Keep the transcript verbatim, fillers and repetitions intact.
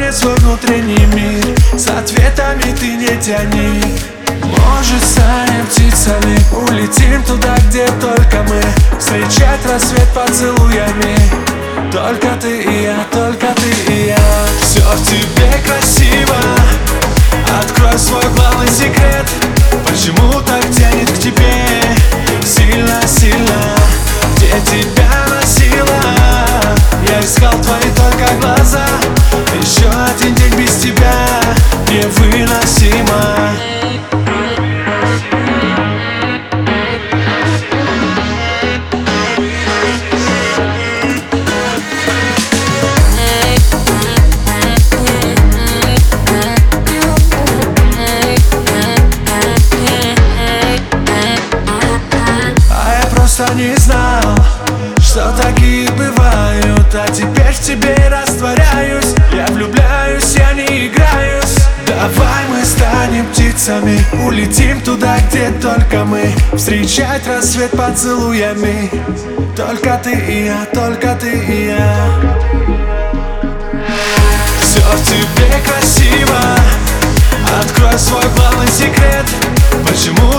мне свой внутренний мир. С ответами ты не тяни. Может, станем птицами, улетим туда, где только мы, встречать рассвет поцелуями. Только ты и я, только ты и я. Все в тебе красиво. Открой свой главный секрет. Почему так тянет к тебе сильно, сильно? Где тебя носило? Я искал твои только глаза. Еще один день без тебя невыносимо. Не знал, что такие бывают, а теперь в тебе растворяюсь. Я влюбляюсь, я не играюсь. Давай мы станем птицами, улетим туда, где только мы, встречать рассвет поцелуями. Только ты и я, только ты и я. Все в тебе красиво. Открой свой главный секрет. Почему